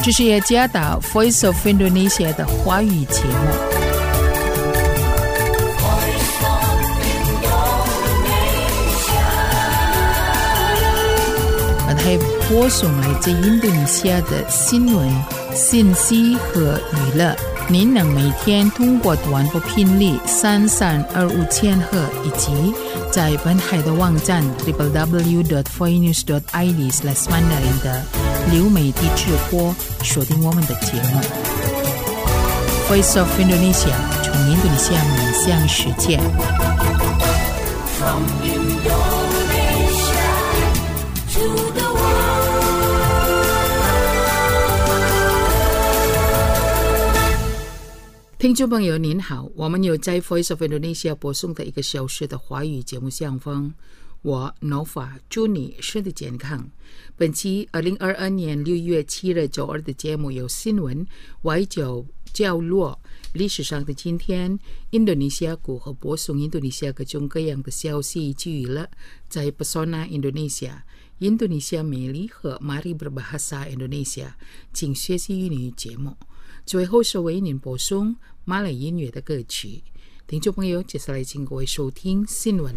这是耶加达 Voice of Indonesia 的华语节目。还播送来自印度尼西亚的新闻、信息和娱乐。您能每天通过短波频率3325千赫以及在本海的网站 www.voinews.id/mandarin 的流媒体直播锁定我们的节目。Voice of Indonesia 从印度尼西亚面向世界。From Indonesia to the听众朋友您好，我们有在 Voice of Indonesia 播送的1个小时的华语节目相逢。我 Nova 祝你身体健康。本期2022年6月7日周二的节目有新闻、外交、角落、历史上的今天、印度尼西亚股和播送印度尼西亚各种各样的消息以及娱乐。在 Pesona Indonesia 印度尼西亚魅力和 Mari Berbahasa Indonesia 请学习英语节目。最后是为您播送马来音乐的歌曲。听众朋友，接下来请各位收听新闻。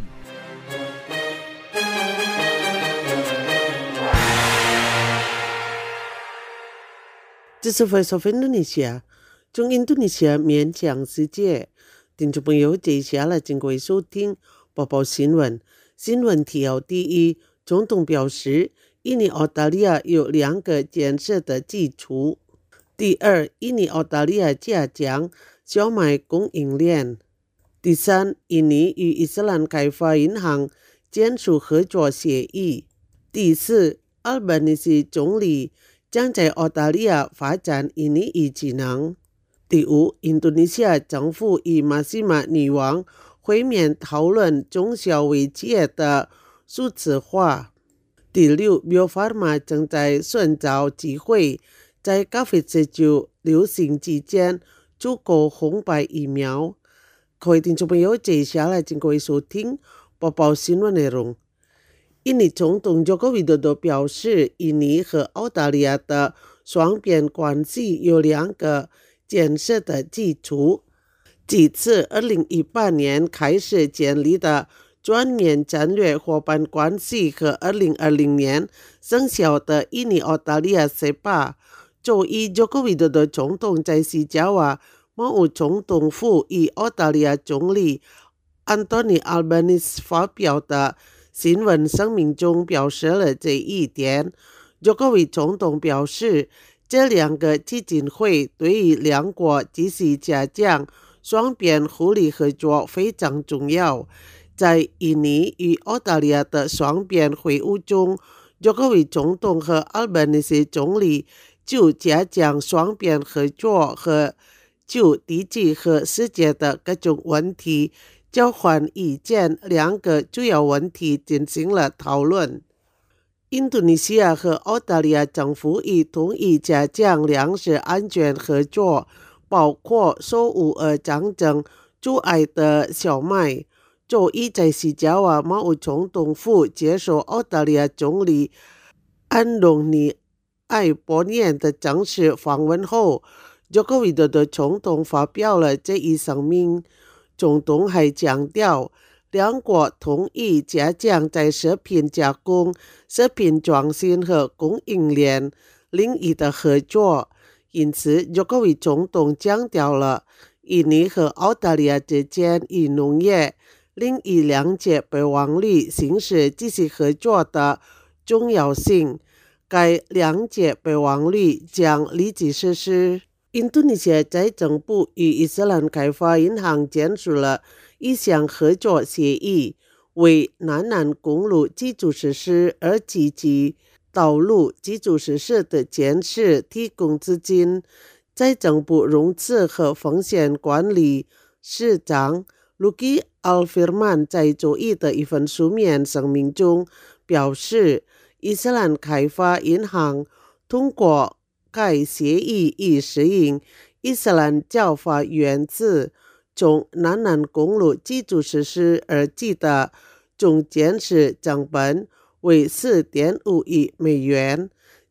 这是 Voice of Indonesia 从印度尼西亚面向世界。听众朋友，接下来请各位收听播报新闻。新闻提要第一，总统表示，印尼澳大利亚有2个建设的基础。第二，印尼澳大利亚加强小麦供应链。第三，印尼与伊斯兰开发银行签署合作协议。第四，阿尔巴尼西总理将在澳大利亚发展印尼语技能。第五，印度尼西亚政府与马西马女王会面讨论中小微企业的数字化。第六， Bio-Farma 正在寻找机会在COVID-19 流行期间出口红白疫苗。各位听众朋友，接下来请各位收听播报新闻内容。印尼总统Joko Widodo表示，印尼和澳大利亚的双边关系有2个建设的基础。其次，2018年开始建立的全面战略伙伴关系和2020年生效的印尼澳大利亚 CEPA。周一，Joko Widodo总统在西加瓦贸务总统府与澳大利亚总理 Anthony Albanese 发表的新闻声明中表示了这一点。Jokowi 总统表示，这2个基金会对于2国继续加强双边互利合作非常重要。在印尼与澳大利亚的双边会晤中，Jokowi 总统和 Albanese 总理就加强双边合作和就地区和世界的各种问题交换意见2个主要问题进行了讨论。印度尼西亚和澳大利亚政府已同意加强粮食安全合作，包括受乌俄战争阻碍的小麦。周一在西加瓦贸务总统府接受澳大利亚总理安东尼艾伯年的正式访问后，Joko Widodo总统发表了这一声明。总统还强调，2国同意加强在食品加工、食品创新和供应链领域的合作。因此，Jokowi 总统强调了印尼和澳大利亚之间以农业领域2界备忘录形式继续合作的重要性。该2界备忘录将立即实施。印度尼西亚财政部与伊斯兰开发银行签署了一项合作协议，为南南公路基础设施而积极道路基础设施的建设提供资金。财政部融资和风险管理市长 Luki Alfirman 在周一的一份书面声明中表示，伊斯兰开发银行通过该协议以适应伊斯兰教法原则，从南南公路基础设施而计的总建设成本为 4.5 亿美元。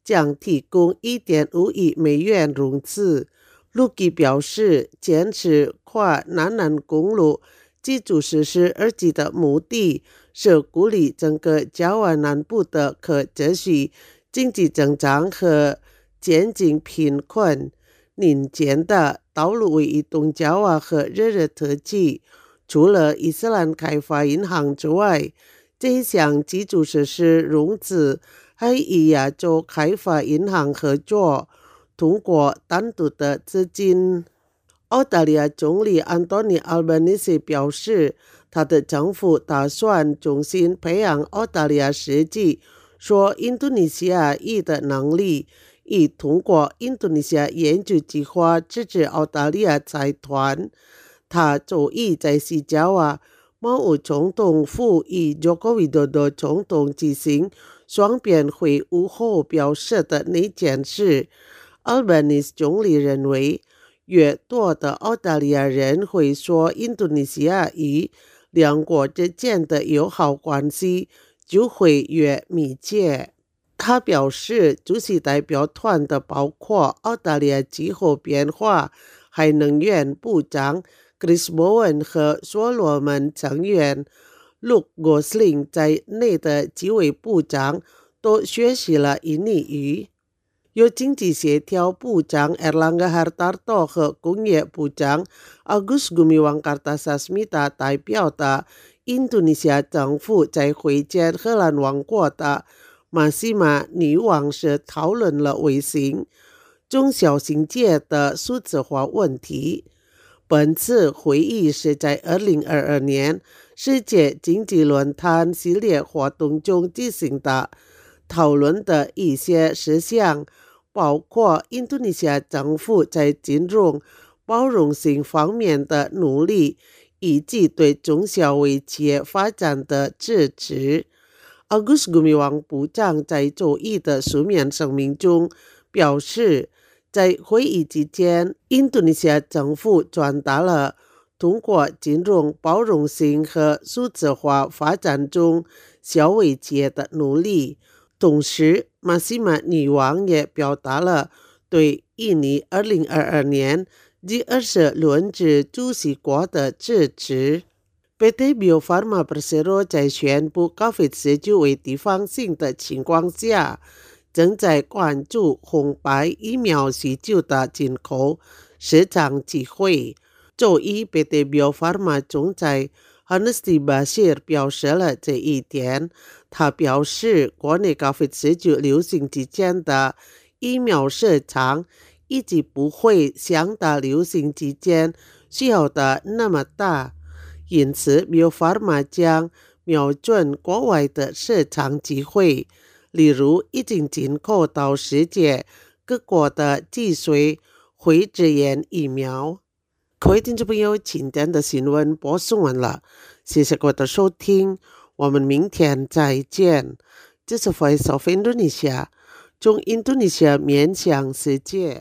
将提供 1.5 亿美元融资。陆基表示，坚持跨南南公路基础设施2级的目的是鼓励整个加瓦南部的可持续经济增长和减轻贫困。年间的道路为移动加瓦和热热特区。除了伊斯兰开发银行之外，这一项基础设施融资还与亚洲开发银行合作，通过单独的资金。澳大利亚总理安东尼·阿尔巴尼斯表示，他的政府打算重新培养澳大利亚实际说印度尼西亚语的能力，以通过印度尼西亚研究计划支持澳大利亚财团。他周一在西加瓦贸务总统府与Joko Widodo总统举行双边会晤后表示的那件事。Albanese 总理认为，越多的澳大利亚人会说印度尼西亚语，两国之间的友好关系就会越密切。他表示，主席代表团的包括澳大利亚气候变化还能源部长Chris Bowen 和所罗门成员 Luke Gosling 在内的几位部长都学习了印尼语。由经济协调部长 Erlangga Hartarto 和工业部长 Agus Gumiwang Kartasasmita 代表的印度尼西亚政府在会见荷兰王国的马西玛女王时讨论了卫星、中小型界的数字化问题。本次会议是在2022年世界经济论坛系列活动中进行的，讨论的一些事项包括印度尼西亚政府在金融包容性方面的努力，以及对中小微企业发展的支持。Agus Gumiwang 部长在周一的书面声明中表示，在会议期间，印度尼西亚政府传达了通过金融包容性和数字化发展中小微企业的努力。同时，马西玛女王也表达了对印尼2022年G20 轮值主席国的支持。PT Bio Farma Persero 在宣布 COVID-19 为地方性的情况下，正在关注红白疫苗需求的进口市场机会。周一 PT Bio Farma 总裁 Hanesti Bashir 表示了这一点。他表示，国内 COVID-19 流行期间的疫苗市场以及不会像大流行期间需要的那么大，因此 Bio Farma 将瞄准国外的市场机会，例如已经进口到世界各国的脊髓灰质炎疫苗。各位听众朋友，今天的新闻播送完了，谢谢各位的收听，我们明天再见。这是 Voice of Indonesia， 从印度尼西亚面向世界。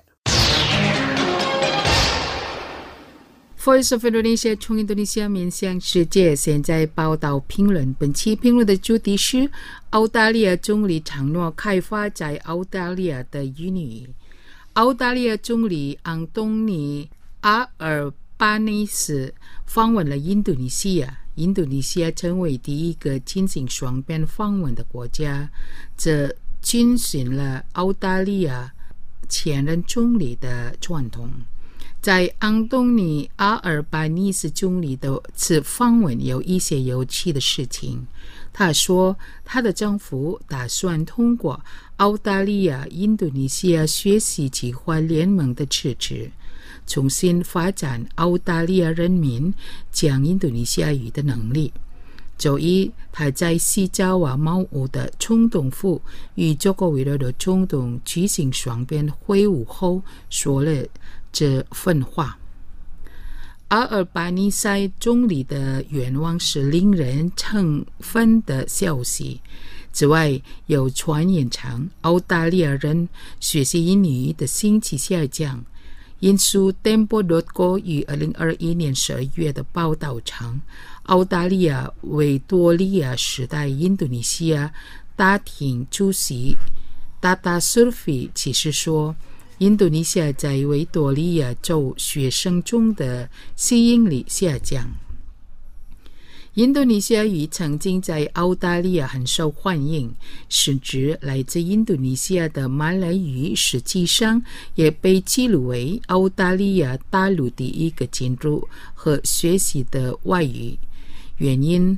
Voice of Indonesia 从印度尼西亚面向世界，现在报道评论。本期评论的主题是澳大利亚总理承诺开发在澳大利亚的印尼语。澳大利亚总理安东尼·阿尔巴尼斯访问了印度尼西亚。印度尼西亚成为第一个进行双边访问的国家，这进行了澳大利亚前任总理的传统。在安东尼·阿尔巴尼斯总理的此访问有一些有趣的事情。他说，他的政府打算通过澳大利亚印度尼西亚学习计划联盟的支持，重新发展澳大利亚人民讲印度尼西亚语的能力。周一，他在西爪哇贸务的总统府与Joko Widodo总统举行双边会晤后说了这份话。阿尔巴尼斯总理的愿望是令人振奋的消息。此外，有传言称澳大利亚人学习印尼语的兴趣下降。引述 Tempo.co 于2021年12月的报道称，澳大利亚维多利亚时代印度尼西亚大厅主席达达苏菲启示说，印度尼西亚在维多利亚州学生中的吸引力下降。印度尼西亚语曾经在澳大利亚很受欢迎，甚至来自印度尼西亚的马来语实际上也被记录为澳大利亚大陆第一个进入和学习的外语。原因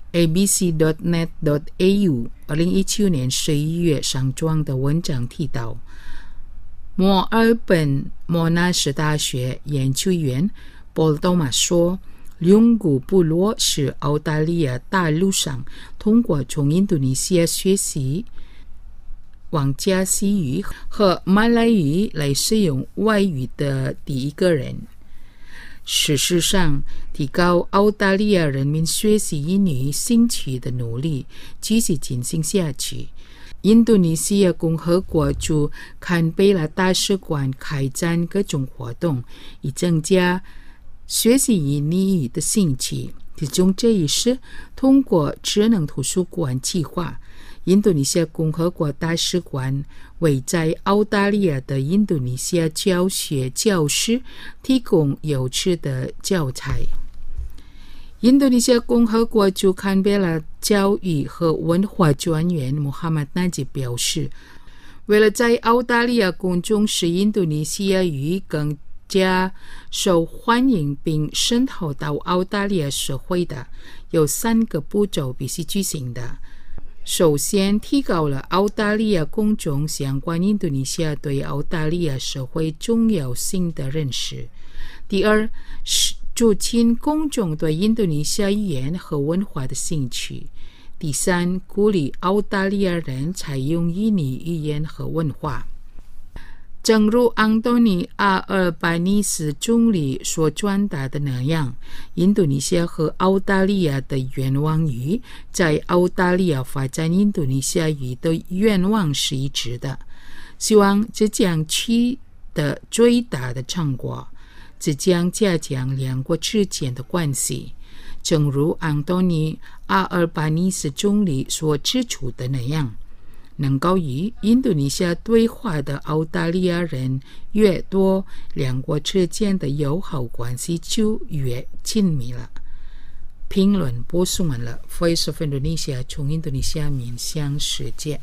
abc.net.au 2017年11月上传的文章提到，墨尔本莫纳什大学研究员波多马说，雍古部落是澳大利亚大陆上通过从印度尼西亚学习王加西语和马来语来使用外语的第一个人。事实上，提高澳大利亚人民学习英语兴趣的努力继续进行下去。印度尼西亚共和国驻堪培拉大使馆开展各种活动，以增加学习印尼语的兴趣。其中这一是通过智能图书馆计划，印度尼西亚共和国大使馆为在澳大利亚的印度尼西亚教学教师提供有趣的教材。印度尼西亚共和国驻堪培拉教育和文化专员穆罕默纳吉表示，为了在澳大利亚公众使印度尼西亚语更加受欢迎并渗透到澳大利亚社会的，有3个步骤必须举行的。首先，提高了澳大利亚公众相关印度尼西亚对澳大利亚社会重要性的认识。第二，促进公众对印度尼西亚语言和文化的兴趣。第三，鼓励澳大利亚人采用印尼语言和文化。正如安东尼·阿尔巴尼斯总理所传达的那样，印度尼西亚和澳大利亚的愿望与在澳大利亚发展印度尼西亚语的愿望是一致的。希望这将取得最大的成果，这将加强两国之间的关系。正如安东尼·阿尔巴尼斯总理所指出的那样，能够与印度尼西亚对话的澳大利亚人越多，两国之间的友好关系就越紧密了。评论播送完了 Voice of Indonesia 从印度尼西亚面向世界。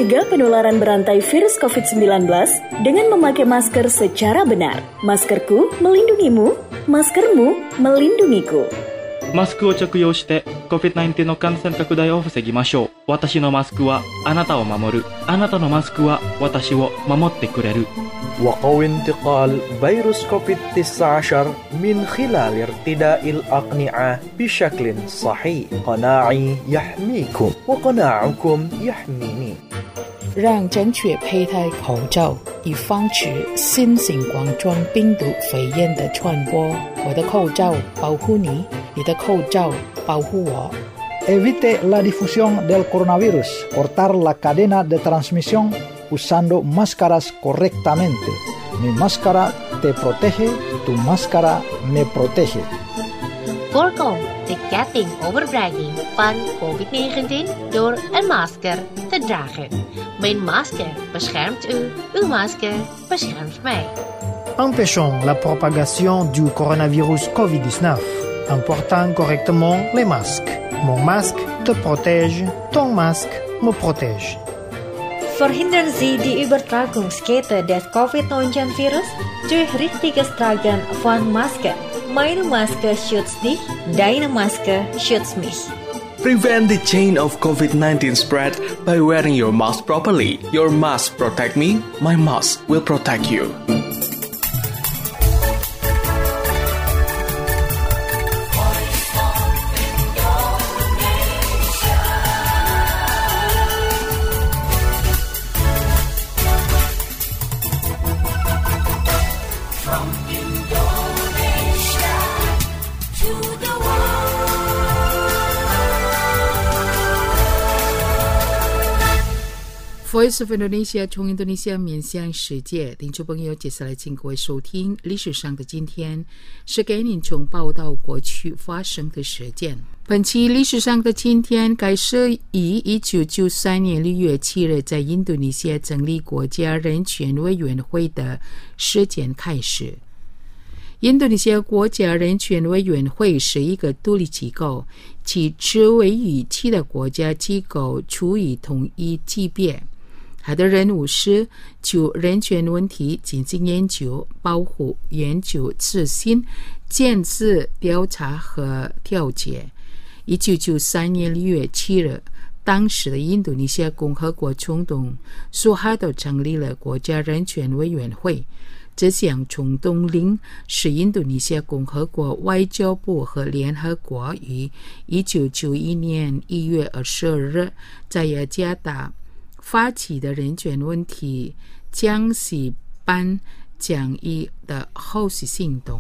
mencegah penularan berantai virus COVID-19 dengan memakai masker secara benar. Maskerku melindungimu, maskermu melindungiku. マスクを着用して COVID-19 の感染拡大を防ぎましょう。私のマスクはあなたを守る。あなたのマスクは私を守ってくれる。 وقوي انتقال فيروس كوفيد-19 من خلال ارتداء الأقنعة بشكل صحيح. قناعي يحميكم وقناعكم يحميني. 让正确佩戴口罩，以防止新型冠状病毒肺炎的传播。我的口罩保护你，你的口罩保护我。 Evite la difusión del coronavirus. Cortar la cadena de transmisión usando máscaras correctamente. Mi máscara te protege, tu máscara me protege. Voorkom de ketting overbrenging van COVID-19 door een masker te dragen. Mijn masker beschermt u, uw masker beschermt mij. Empêchons la propagation du coronavirus COVID-19 en portant correctement les masques. Mon masque te protège, ton masque me protège. Verhindern Sie die Übertragungskette des COVID-19-Virus durch richtiges Tragen von Masken. Meine Maske schützt dich, deine Maske schützt mich. Prevent the chain of COVID-19 spread by wearing your mask properly. Your mask protect me, my mask will protect you. Voice of Indonesia 从印度尼西亚面向世界，听众朋友，接下来请各位收听历史上的今天，是给您从报道过去发生的事件。本期历史上的今天该是以1993年6月7日在印度尼西亚成立国家人权委员会的事件开始。印度尼西亚国家人权委员会是一个独立机构，其职位与其他国家机构处于同一级别。他的任务是就人权问题进行研究、保护、研究、执行、监视、调查和调解。1993年6月7日，当时的印度尼西亚共和国总统苏哈多成立了国家人权委员会。这项总统令是印度尼西亚共和国外交部和联合国于1991年1月22日在雅加达发起的人权问题江西班讲义的后续行动。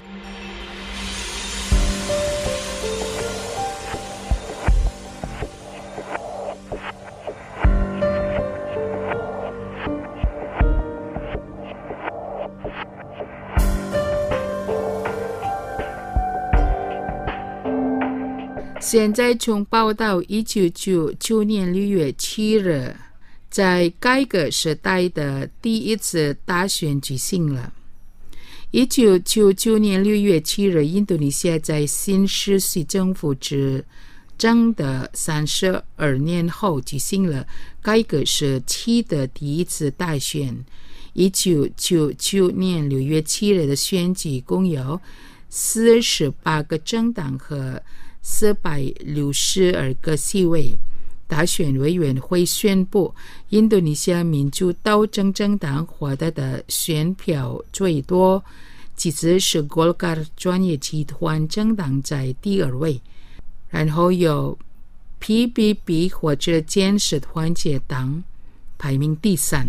现在从报道1999年6月7日在改革时代的第一次大选举行了。1999年6月7日，印度尼西亚在新世纪政府执政的32年后举行了改革时期的第一次大选。1999年6月7日的选举共有48个政党和462个席位。大选委员会宣布，印度尼西亚民主党政党获得的选票最多，其次是Golkar专业集团政党在第二位，然后有 PBB 或者建设团结党排名第3。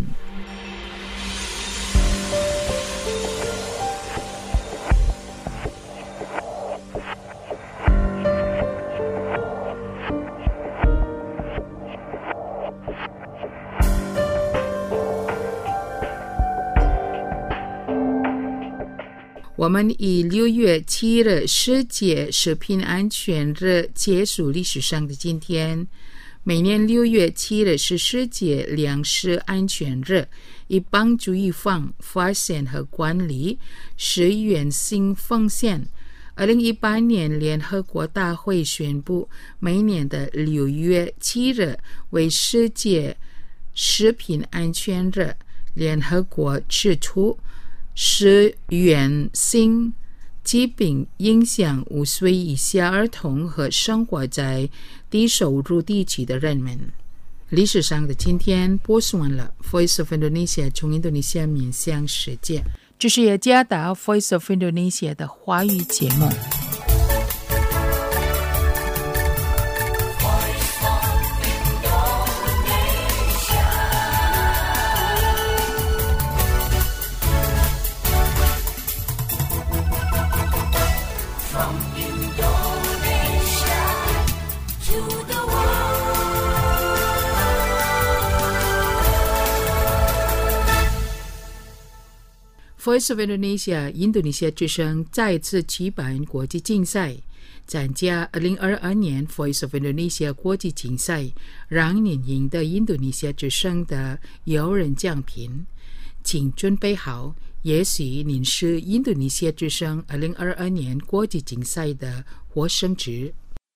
我们以6月7日世界食品安全日结束历史上的今天。每年6月7日是世界粮食安全日，以帮助预防、发现和管理食源性风险。2018年联合国大会宣布，每年的6月7日为世界食品安全日，联合国指出，使原性疾病影响5岁以下儿童和生活在低收入地区的人们。历史上的今天播送完了 Voice of Indonesia 从印度尼西亚面向世界，这是雅加达 Voice of Indonesia 的华语节目。Voice of Indonesia 印度尼西亚之声再次举办国际竞赛，参加2022年 Voice of Indonesia 国际竞赛，让您赢得印度尼西亚之声的有人奖品。请准备好，也许您是印度尼西亚之声2022年国际竞赛的获胜者。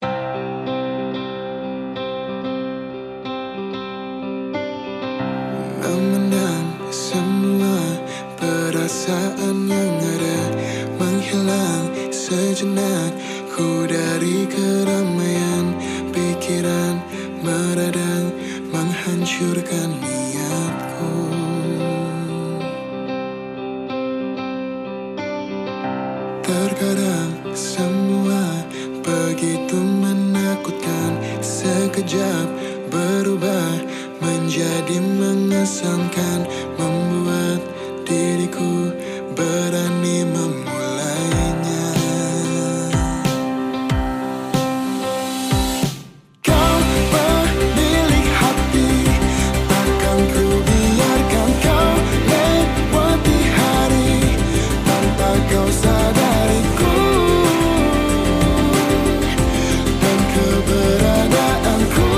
Perasaan yang ada menghilang sejenak, ku dari keramaian pikiran meradang menghancurkan niatku. Terkadang semua begitu menakutkan, sekejap berubah menjadi mengesankan, membuat diriku berani memulainya. Kau pemilik hati, takkan ku biarkan kau lewati hari tanpa kau sadariku dan keberadaanku.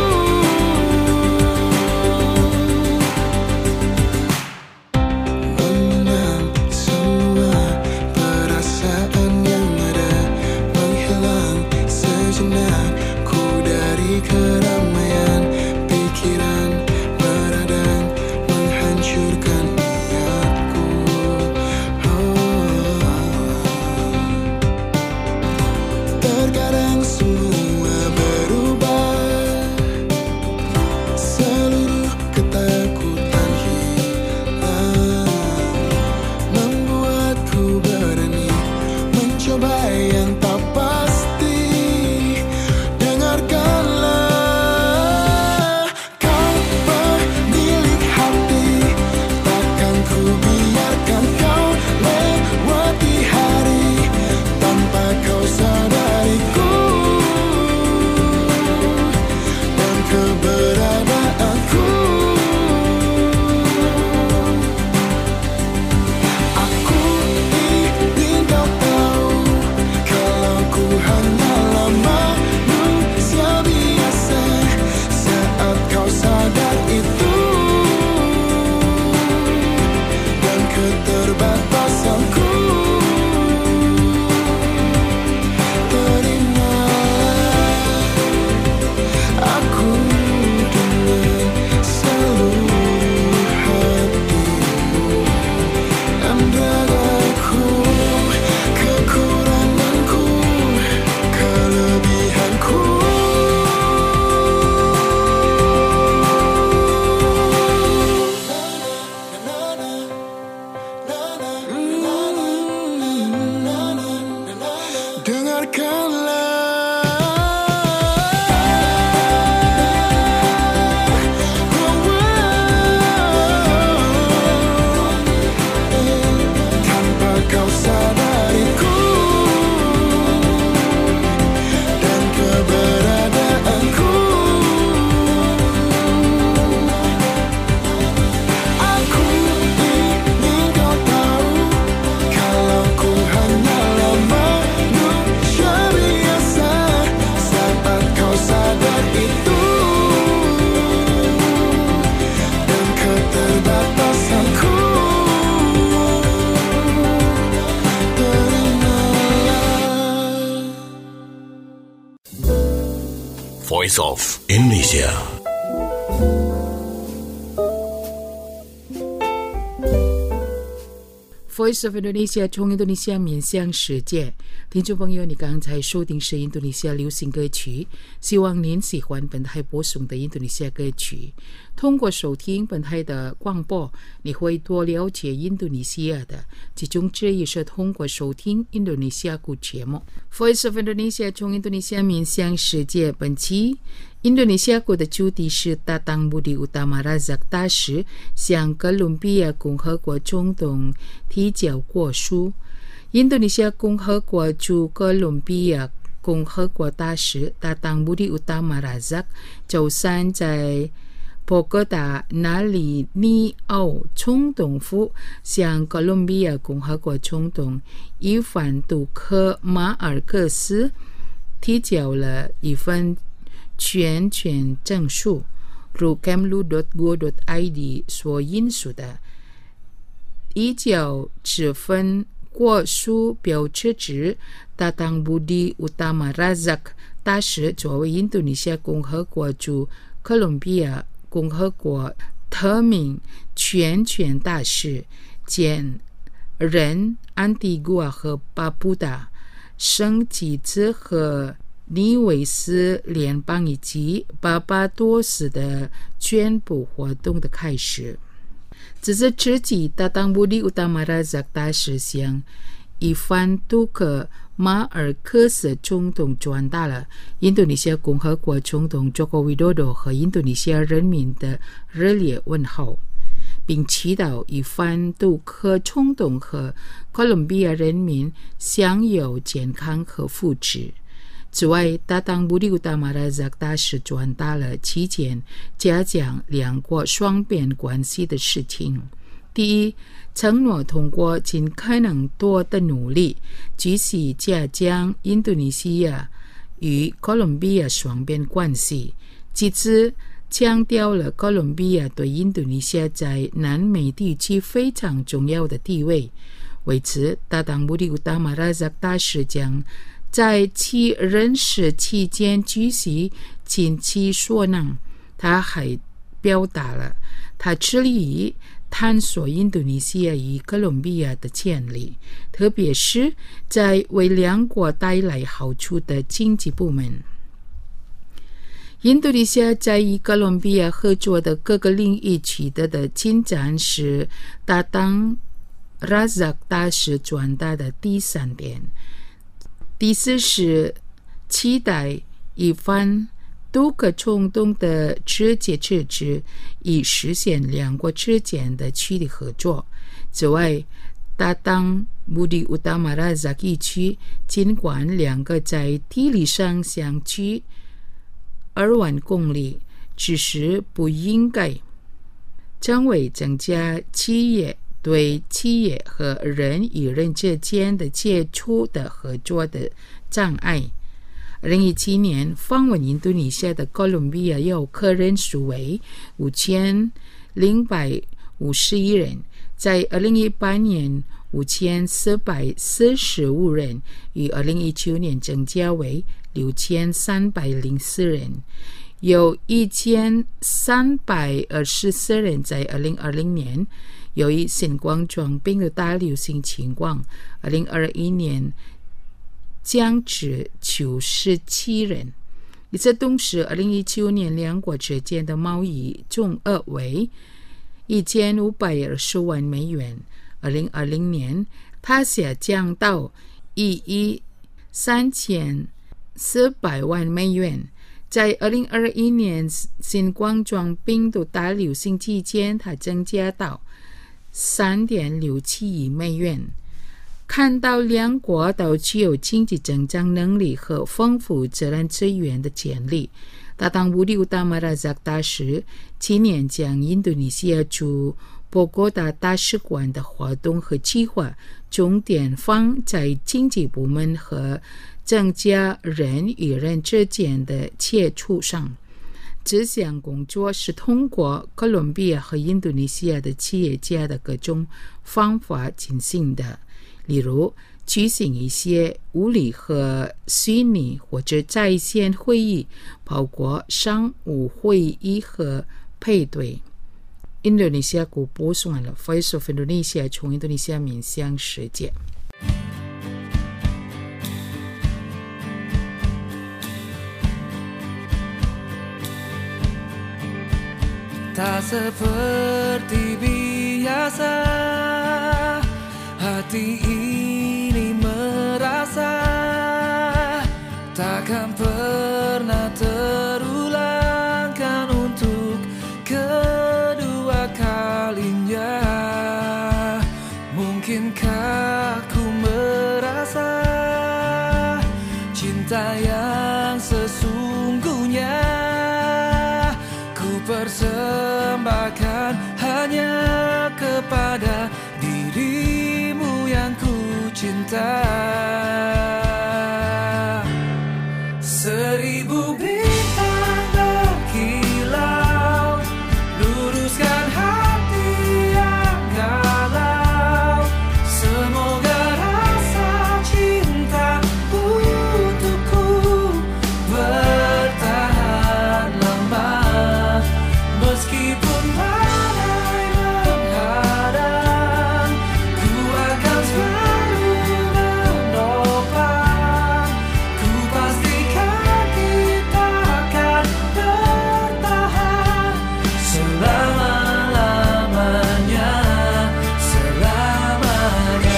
Keramaian pikiran meradang menghancurkan niatku. Terkadang semua berubah, seluruh ketakutan hilang, membuatku berani mencoba yang tak pasti. Voice of Indonesia. Voice of Indonesia 从印度尼西亚面向世界，听众朋友，你刚才收听是印度尼西亚流行歌曲，希望您喜欢本台播送的印度尼西亚歌曲。通过收听本台的广播，你会多了解印度尼西亚的，其中之一是通过收听印度尼西亚语节目。Voice of Indonesia 从印度尼西亚面向世界，本期印度尼西亚国的主题是Tatang Budi Utama Razak大使向哥伦比亚共和国总统提交过书。印度尼西亚共和国驻哥伦比亚共和国大使Tatang Budi Utama Razak周三在波哥达那里尼奥总统府向哥伦比亚共和国总统伊凡杜克马尔克斯提交了一份全权证书，如 kemlu.go.id 所引述的。依照这份过书标志着Tatang Budi Utama Razak大使作为印度尼西亚共和国驻哥伦比亚共和国特命全权大使兼任安提瓜和巴布达圣吉兹和尼维斯联邦以及巴巴多斯的全部活动的开始。这是自己Tatang Budi Utama Razak大使向伊凡杜克马尔克斯总统转达了印度尼西亚共和国总统Joko Widodo和印度尼西亚人民的热烈问候，并祈祷伊凡杜克总统和哥伦比亚人民享有健康和福祉。此外，Tatang Budi Utama Razak大使转达了期间加强两国双边关系的事情。第一，承诺通过尽可能多的努力，继续加强印度尼西亚与哥伦比亚双边关系。其次，强调了哥伦比亚对印度尼西亚在南美地区非常重要的地位。为此，Tatang Budi Utama Razak大使将在其任时期间继续尽其所能。他还表达了他致力于探索印度尼西亚与哥伦比亚的潜力，特别是在为两国带来好处的经济部门。印度尼西亚在与哥伦比亚合作的各个领域取得的进展是Tatang Razak大使转达的第三点。第四是期待伊凡杜克总统的直接支持，以实现两国之间的区域合作。此外，Tatang Budi Utama Razak一区尽管两个在地理上相距2万公里，只是不应该成为增加企业对企业和人与人之间的接触的合作的障碍。2017年访问印度尼西亚的哥伦比亚游客人数为5051人，在2018年5445人，与2019年增加为6304人。有1324人在2020年由于新冠状病毒大流行情况，2021年降至97人。与此同时，2019年两国之间的贸易总额为1520万美元，2020年它下降到13400万美元。在2021年新冠状病毒大流行期间，它增加到3.67亿美元。看到两国都具有经济增长能力和丰富自然资源的潜力，Tatang Budi Utama Razak大使今年将印度尼西亚驻波哥达大使馆的活动和计划重点放在经济部门和增加人与人之间的接触上。这项工作是通过哥伦比亚和印度尼西亚的企业家的各种方法进行的，例如举行一些物理和虚拟或者在线会议，包括商务会议和配对。 印度尼西亚国播送完了 Voice of Indonesia 从印度尼西亚面向世界。 Tak seperti biasa, hati ini merasa takkan pernah terulangkan untuk kedua kalinya. Mungkinkah ku merasa cinta yang sesungguhnya persembahkan hanya kepada dirimu yang ku cinta. 1000 bintang berkilau, luruskan hati yang galau. Semoga rasa cinta untukku bertahan lama. Meskipun badai menghadang, ku akan selalu menopang. Ku pastikan kita akan bertahan selama-lamanya, selamanya.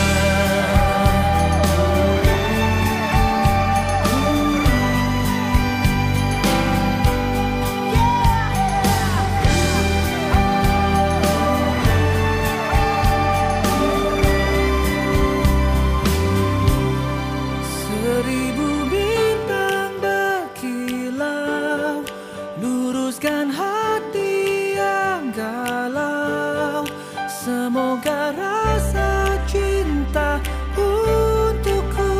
Semoga rasa cinta untukku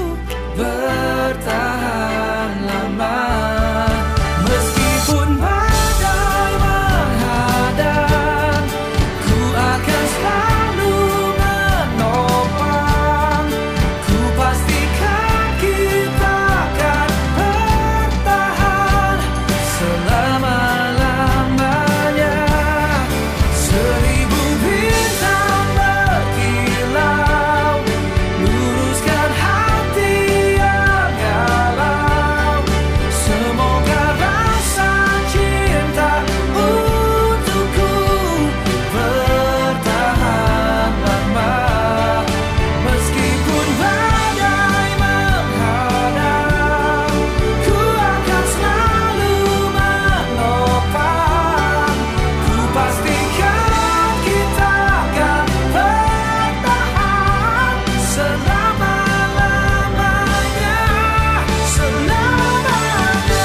bertahan lama. Meskipun badai menghadang, ku akan selalu menopang. Ku pastikan kita akan bertahan selama-lamanya. 1000 bintang berkilau, luruskan hati yang galau. Semoga rasa cinta untukku bertahan lama. Meskipun badai menghadang, ku akan selalu menopang. Ku pastikan kita akan bertahan selama-lamanya, selamanya.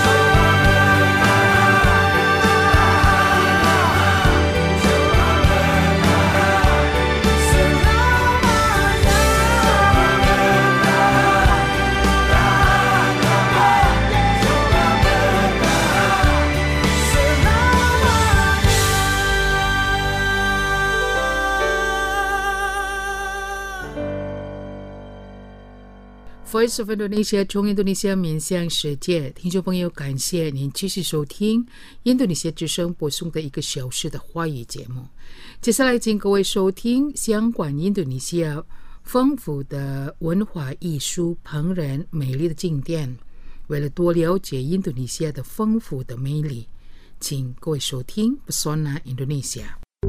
Voice of Indonesia 从印度尼西亚面向世界，听众朋友，感谢您继续收听印度尼西亚之声播送的1个小时的华语节目。接下来请各位收听相关印度尼西亚丰富的文化艺术、烹饪、美丽的景点。为了多了解印度尼西亚的丰富的魅力，请各位收听 Pesona Indonesia。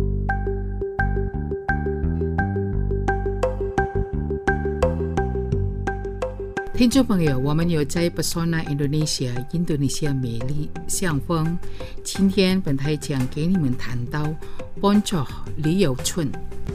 听众朋友，我们有在 Pesona Indonesia 印度尼西亚美丽相逢。今天本台将给你们谈到 Poncor 旅游村。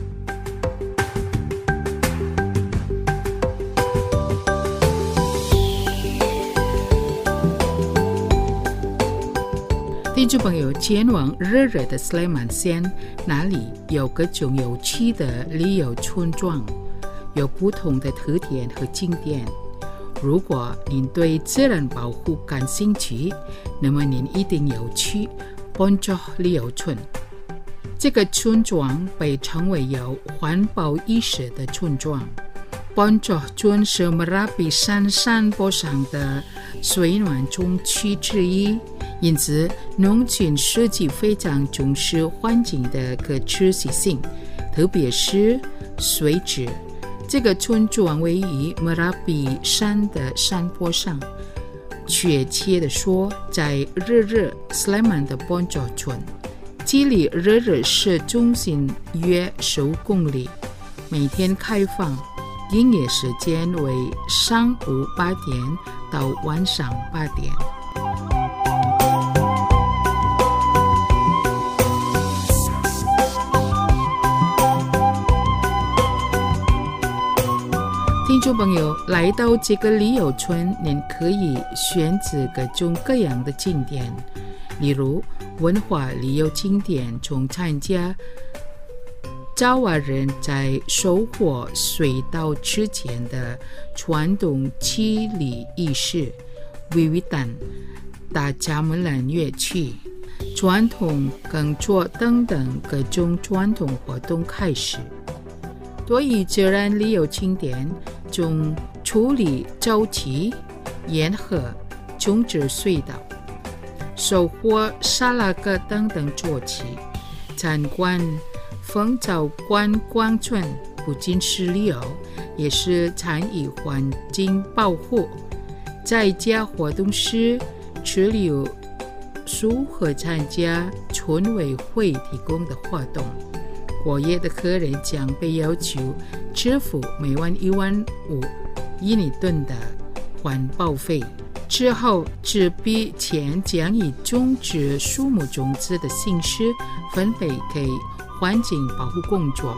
听众朋友，前往热热的斯莱曼县，那里有各种有趣的旅游村庄，有不同的特点和景点。如果您对自然保护感兴趣，那么您一定要去 Poncor 旅游村。这个村庄被称为有环保意识的村庄， 帮助尊是Merapi山山坡上的水暖中区之一，因此农村设计非常重视环境的可持续性，特别是水质。这个村庄位于Merapi山的山坡上，确切地说，在日日 Sleman 的帮助村，距离日日市中心约10公里，每天开放，营业时间为上午8点到晚上8点。听众朋友，来到这个旅游村，您可以选择各种各样的景点，例如文化旅游景点，从参加爪哇人在收获水稻之前的传统祭礼仪式、Wiwitan、大家门兰乐器、传统耕作等等各种传统活动开始。对于自然旅游景点，从处理沼气、沿河、种植水稻、收获沙拉格等等做起。参观凤沼观光村不仅是旅游，也是参与环境保护。在家活动时，除了书和参加村委会提供的活动，过夜的客人将被要求支付每晚1.5万吨的环保费。之后，这笔钱将以种植树木种子的形式分配给环境保护工作。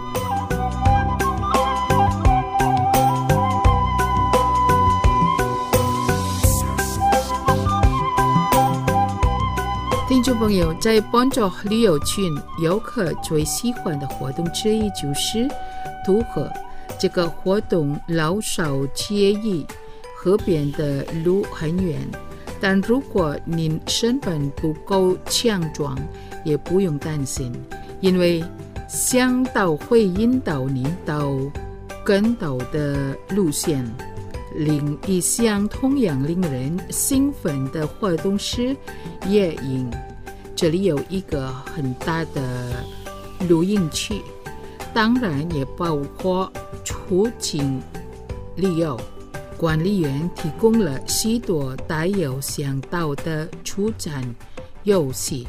听众朋友，在帮助旅游群游客最喜欢的活动之一就是渡河。这个活动老少皆宜，河边的路很远，但如果您身本不够强壮，也不用担心，因为向导会引导您到更陡的路线。另一项同样令人兴奋的活动是野营，这里有一个很大的露营区，当然也包括出境旅游。管理员提供了许多带有向导的出站游戏。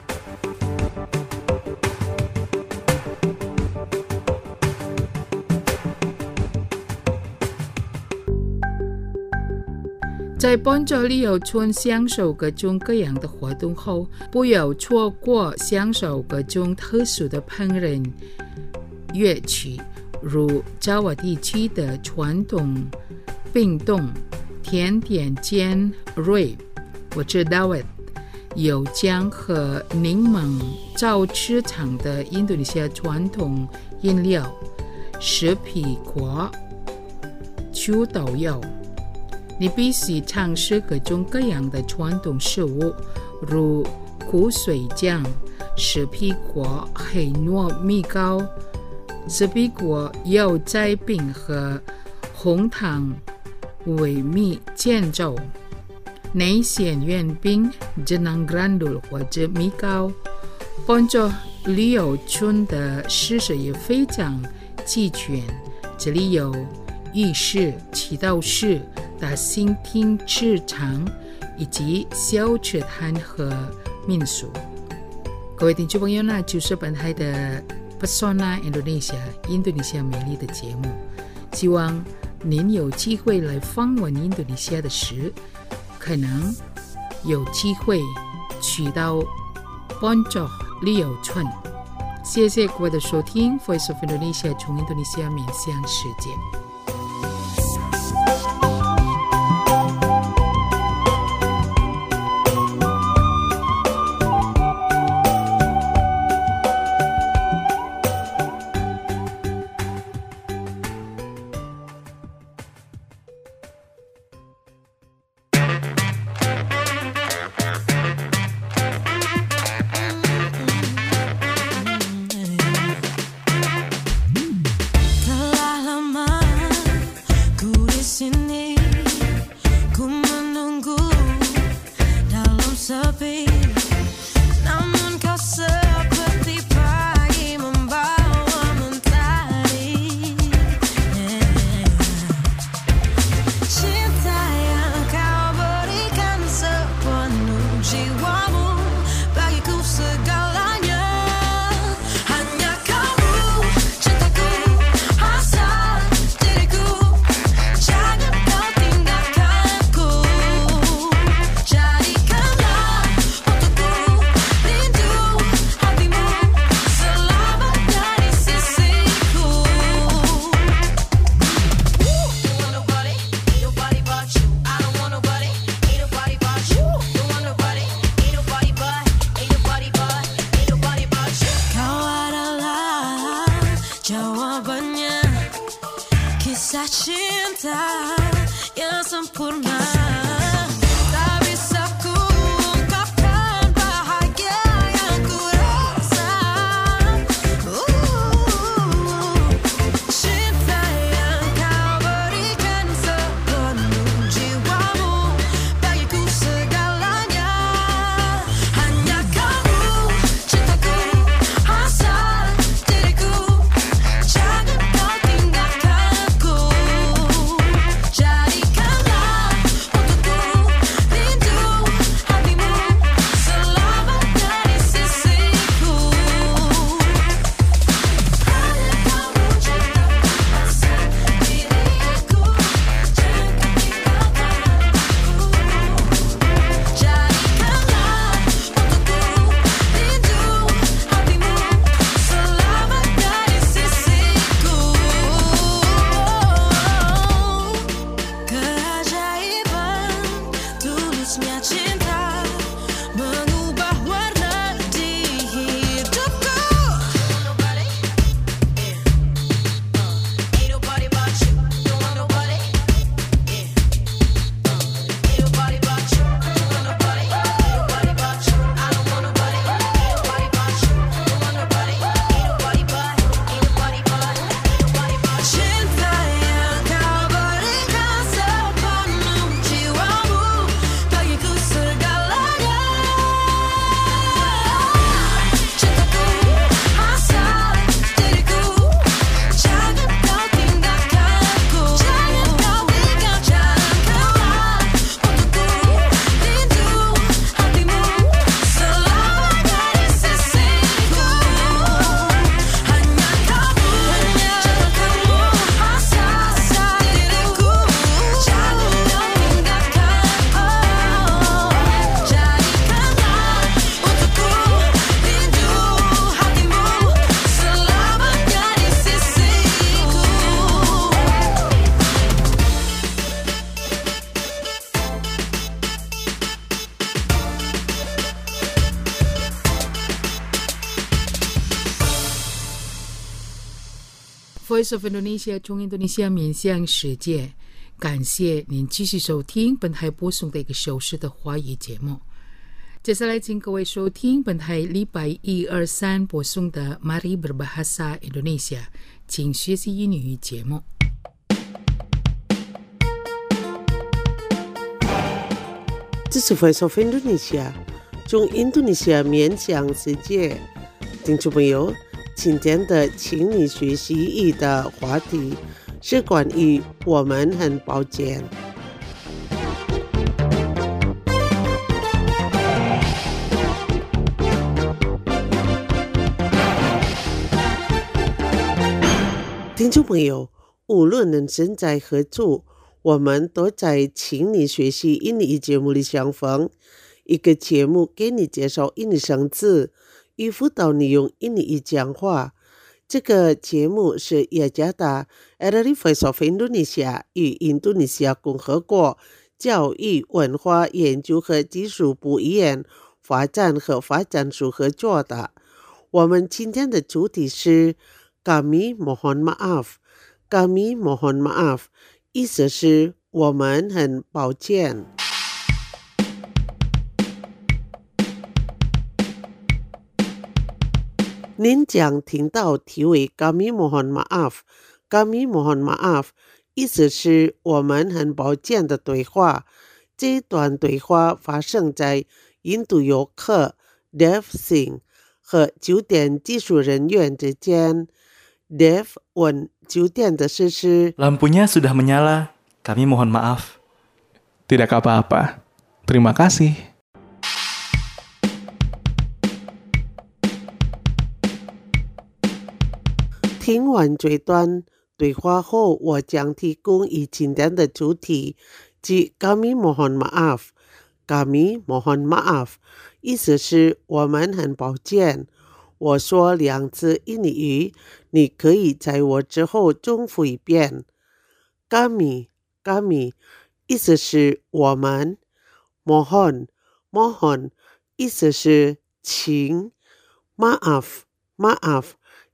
在帮助旅游村享受各种各样的活动后，不要错过享受各种特殊的烹饪乐器，如爪哇地区的传统冰冻、甜点煎、瑞，我知道有姜和柠檬早吃场的印度尼西亚传统饮料，石皮果、秋豆油。你必须尝试各种各样的传统食物，如苦水酱、石皮果、黑糯米糕、石皮果油仔饼和红糖粿米煎粥、内馅圆饼、jenang grandul 或者米糕。帮助旅游村的设施也非常齐全，这里有浴室、祈祷室、大型停车场以及小吃摊和民宿。各位听众朋友，那就是本台的 Pesona Indonesia 印度尼西亚美丽的节目。希望您有机会来访问印度尼西亚的时，可能有机会去到帮助旅游村。谢谢各位的收听 Voice of Indonesia 从印度尼西亚面向世界。 Telah lama Jawabannya kisah cinta yang sempurna. Tak bisa ku ungkapkan bahagia yang ku rasa. Cinta yang kau berikan sepenuh jiwamu, bagiku segalanya. Hanya kamu, cintaku, asal diriku. Jangan kau tinggalkan aku. Jadikanlah untukku rindu hatimu, selamanya di sisiku. Hanya kamu, cintaku, asal diriku. Jangan tinggalkan aku. Jadikanlah untukku rindu hatimu, selamanya di sisiku. Keajaiban tulusnya cinta mengubah warna di hidupku. Ain't nobody but you. Don't want nobody. Ain't nobody but you. Don't want nobody. Ain't nobody but you. I don't want nobody. Ain't nobody but you. Don't want nobody. Ain't nobody but. Ain't nobody but. Ain't nobody but. Cinta yang kau berikan sepenuh jiwamu, bagiku segalanya. Cintaku, asal diriku. Jangan kau tinggalkan aku. Jangan kau tinggalkan aku. Untukku rindu hatimu, selamanya di sisiku. Hanya kamu, cintaku, asal diriku. Jangan kau tinggalkan aku. Jadikanlah untukku rindu hatimu, selamanya di sisiku. Voice of Indonesia 中印度尼西亚面向世界，感谢您继续收听本台播送的1个小时的华语节目。接下来请各位收听本台礼拜1、2、3播送的 Mari Berbahasa Indonesia 请学习英语节目。 这是 Voice of Indonesia 中印度尼西亚面向世界。听众朋友，今天的请你学习语的话题是关于我们很抱歉。听众朋友，无论人生在何处，我们都在请你学习英语节目里相逢，一个节目给你介绍英语生字，与辅导你用英语讲话。这个节目是雅加达 RRI Voice of Indonesia 与印度尼西亚共和国教育文化研究和技术部院发展和发展署合作的。我们今天的主题是 Kami mohon maaf Kami mohon maaf 意思是我们很抱歉。您将听到题为 Kami mohon maaf Kami mohon maaf 意思是我们很抱歉的对话。这段对话发生在印度游客 Dev Singh 和酒店技术人员之间。Dev 问酒店的设施 Lampunya sudah menyala. Kami mohon maaf. Tidak apa-apa. Terima kasih. 听完这段对话后，我将提供以今天的主题，即 Kami mohon maaf Kami mohon maaf 意思是我们很抱歉。我说2次印尼语，你可以在我之后重复一遍。Kami意思是我们。mohon 意思是请。maaf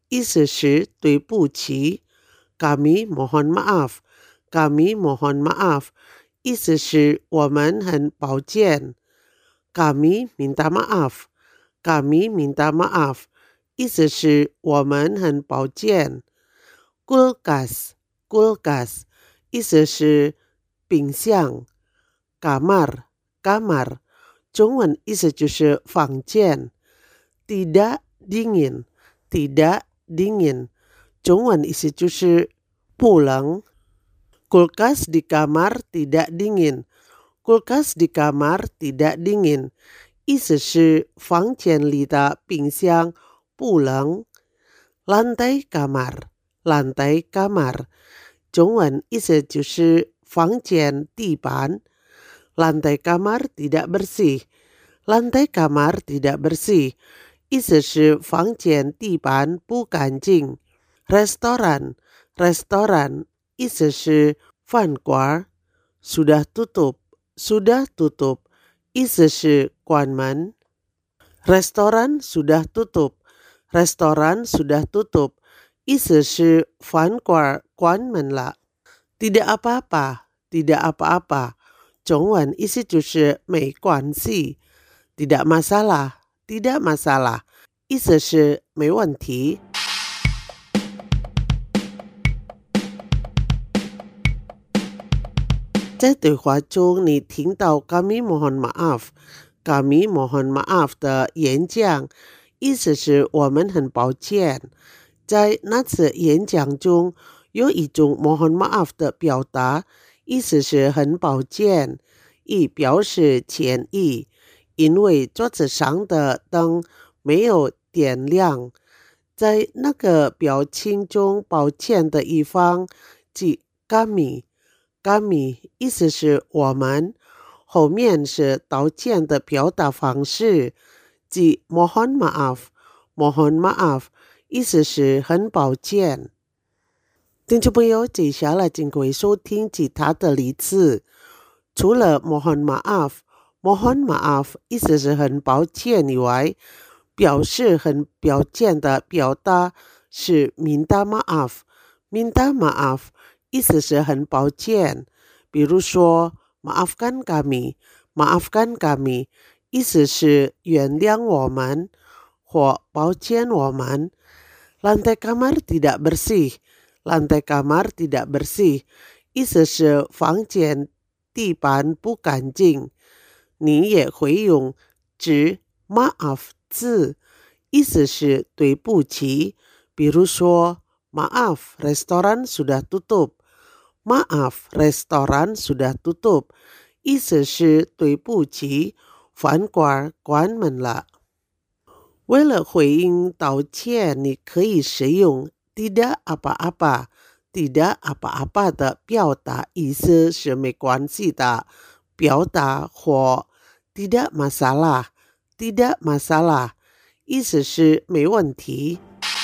意思是对不起。Kami mohon maaf. Kami mohon maaf. 意思是我们很抱歉。Kami minta maaf. Kami minta maaf. 意思是我们很抱歉。Kulkas. Kulkas. 意思是冰箱。Kamar. Kamar. 中文意思就是房间。Tidak dingin. Tidak dingin. 中文意思就是不冷。Kulkas di kamar tidak dingin. Kulkas di kamar tidak dingin. 意思是房间里的冰箱不冷。Lantai kamar. Lantai kamar. 中文意思就是房间地板。Lantai kamar tidak bersih. Lantai kamar tidak bersih. 意思是房间地板不干净。Restoran. Restoran. 意思是饭馆。Sudah tutup. Sudah tutup. 意思是关门。Restoran sudah tutup. Restoran sudah tutup. 意思是饭馆关门了。Tidak apa-apa. Tidak apa-apa. 中文意思就是没关系。Tidak masalah. Tidak masalah. 意思是没问题。在对话中，你听到 Kami mohon maaf. Kami mohon maaf 的演讲，意思是我们很抱歉。在那次演讲中，有一种 mohon maaf 的表达，意思是很抱歉，以表示歉意。因为桌子上的灯没有点亮，在那个表情中，抱歉的一方即 kami。kami 意思是我们，后面是道歉的表达方式，即 mohon maaf。mohon maaf 意思是很抱歉。听众朋友，接下来请各位收听其他的例子。除了 mohon maaf。mohon maaf 意思是很抱歉以外，表示很抱歉的表达是 minta maaf。minta maaf 意思是很抱歉。比如说 maafkan kami。maafkan kami 意思是原谅我们或抱歉我们。Lantai kamar tidak bersih。lantai kamar tidak bersih 意思是房间地板不干净。你也会用指 maaf 字，意思是对不起。比如说 maaf restoran sudah tutup。maaf restoran sudah tutup 意思是对不起，饭馆关门了。为了回应道歉，你可以使用 tidak apa-apa。tidak apa-apa 的表达意思是没关系的表达，或 tidak masalah。tidak masalah 意思是没问题。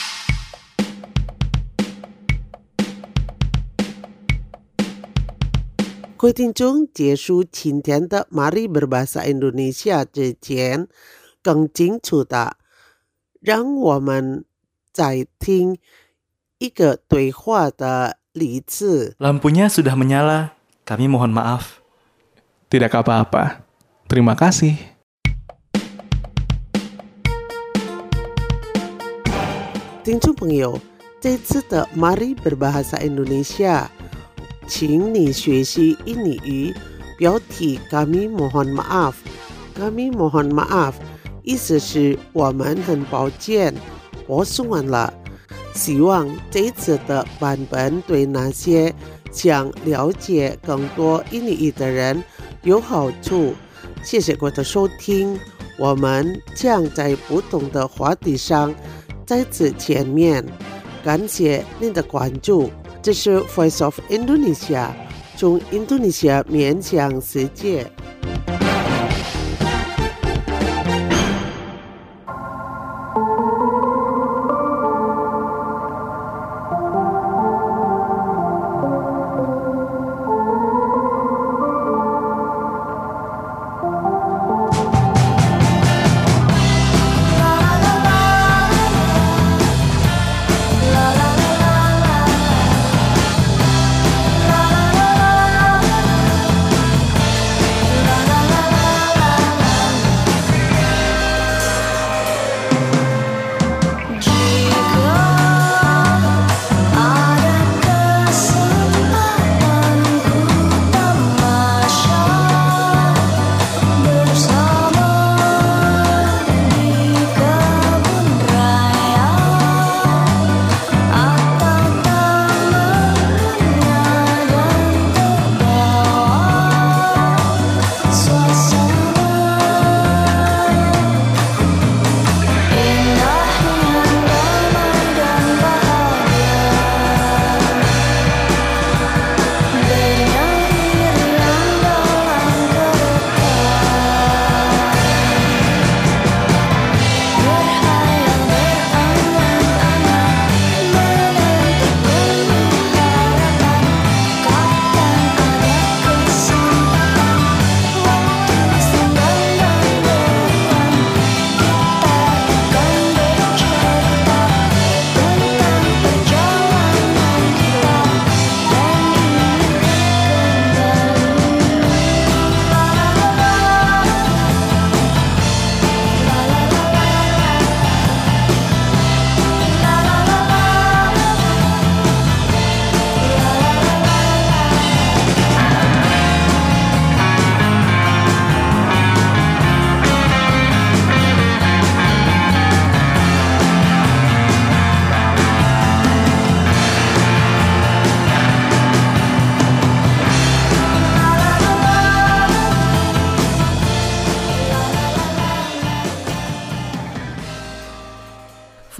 各位听众，结束今天的 Mari Berbahasa Indonesia 之前，更清楚的，让我们再听一个对话的例子。 Lampunya sudah menyala. Kami mohon maaf. Tidak apa-apa. Terima kasih. 听众朋友，这次的 Mari Berbahasa Indonesia， 请你学习印尼语标题 Kami mohon maaf。Kami mohon maaf 意思是我们很抱歉，我说完了。希望这次的版本对那些想了解更多印尼语的人有好处。谢谢各位的收听，我们将在不同的话题上再次见面。感谢您的关注，这是 Voice of Indonesia， 从印度尼西亚面向世界。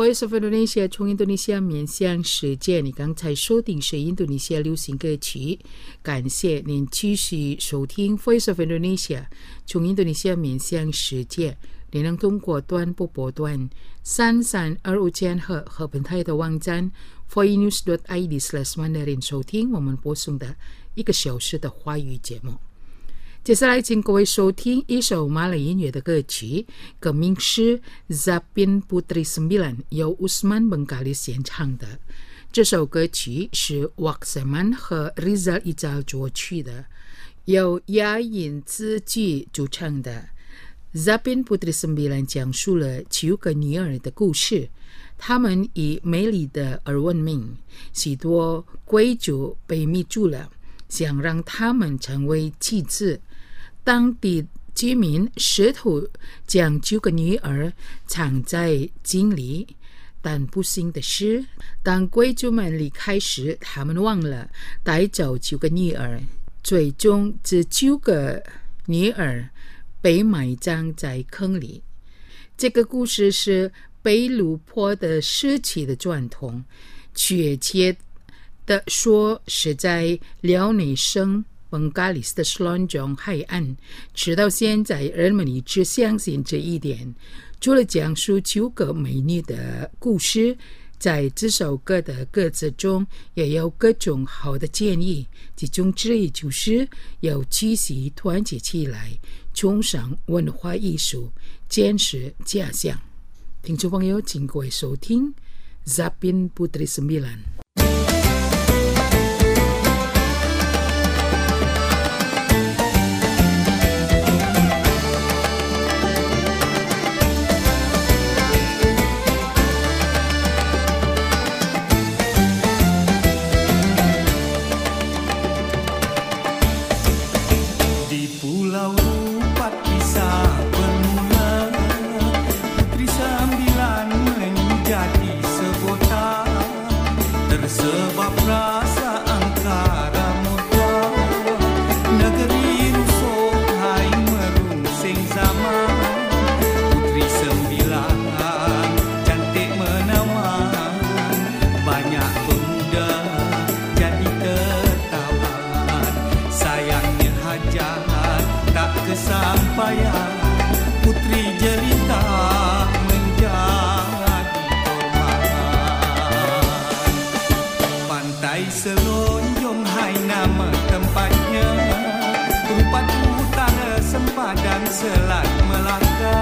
Voice of Indonesia 从印度尼西亚面向世界，你刚才收听是印度尼西亚流行歌曲，感谢您继续收听 Voice of Indonesia 从印度尼西亚面向世界。你能通过短波波段3325千赫和本台的网站 voinews.id/mandarin 收听我们播送的1个小时的华语节目。接下来请各位收听一首马来音乐的歌曲，歌名是 Zapin Putri 9， 由 Usman Bengkalis 演唱的。这首歌曲是 Waksaman 和 Rizal Ijal 作曲的，由雅音自己主唱的。Zapin Putri 9讲述了9个女儿的故事，她们以美丽的而闻名，许多贵族被迷住了，想让她们成为妻子。当地居民试图将9个女儿藏在井里，但不幸的是，当贵族们离开时，他们忘了带走9个女儿，最终这9个女儿被埋葬在坑里。这个故事是被掳坡的时期的传统，确切的说是在辽宁省本加里斯的Selanjung海岸，直到现在人们一直相信这一点。除了讲述9个美女的故事，在这首歌的歌词中也有各种好的建议，其中之一就是要继续团结起来，崇尚文化艺术，坚持家乡。听众朋友，请各位收听 Zapin Putri 9。 Selonjung hai nama tempatnya, rupat utara sempadan Selat Melaka.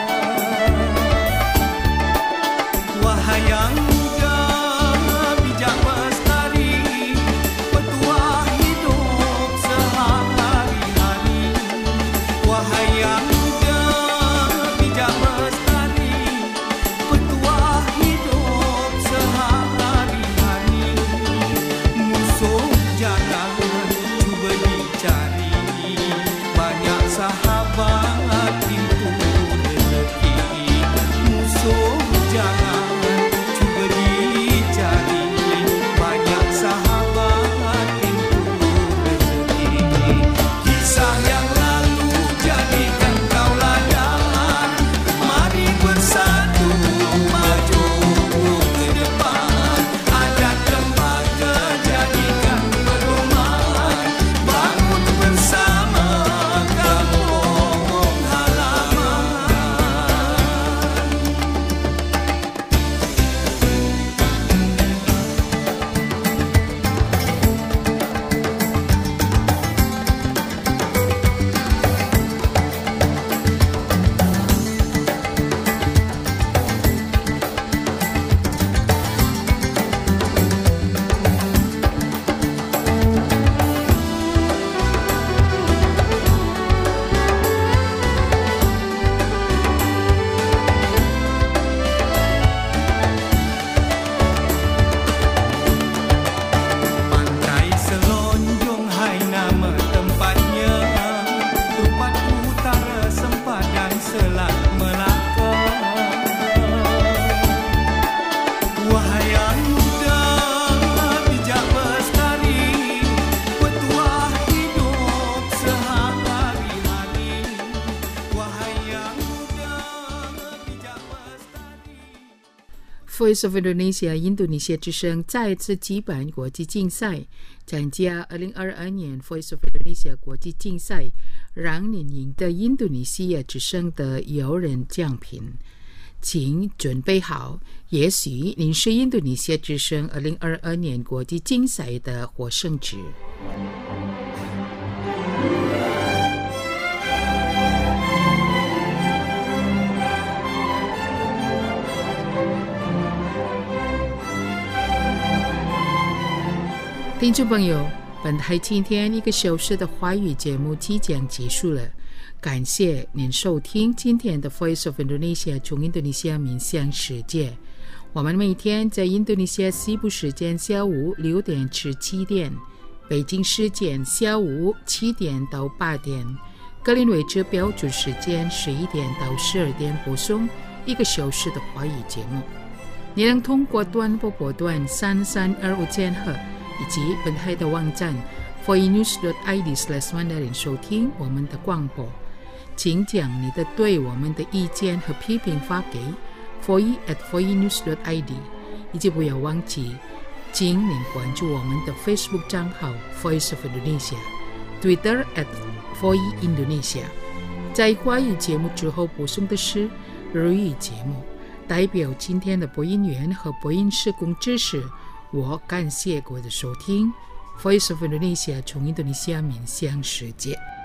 Wahai yang muda bijak bestari, petuah hidup sehari-hari. Wahai yang muda bijak bestari, petuah hidup sehari-hari. Jangan cuba dicari, banyak sahabat Voice of Indonesia 印度尼西亚之声再次举办国际竞赛，参加2022年 Voice of Indonesia 国际竞赛，让您赢得印度尼西亚之声的友人奖品。请准备好，也许您是印度尼西亚之声2022年国际竞赛的获胜者。听众朋友，本台今天1个小时的华语节目即将结束了，感谢您收听今天的 Voice of Indonesia 从印度尼西亚面向世界。我们每天在印度尼西亚西部时间下午6点至7点，北京时间下午7点到8点，格林威治标准时间11点到12点播送1个小时的华语节目。你能通过短波波段3325千赫以及本台的网站 voinews.id/mandarin 收听我们的广播。请将你的对我们的意见和批评发给 voinews.id， 以及不要忘记请您关注我们的 Facebook 账号 Voice of Indonesia， Twitter @voindonesia。 在华语节目之后播送的是日语节目，代表今天的播音员和播音施工知识，我感谢各位的收听。 Voice of Indonesia 从印度尼西亚面向世界。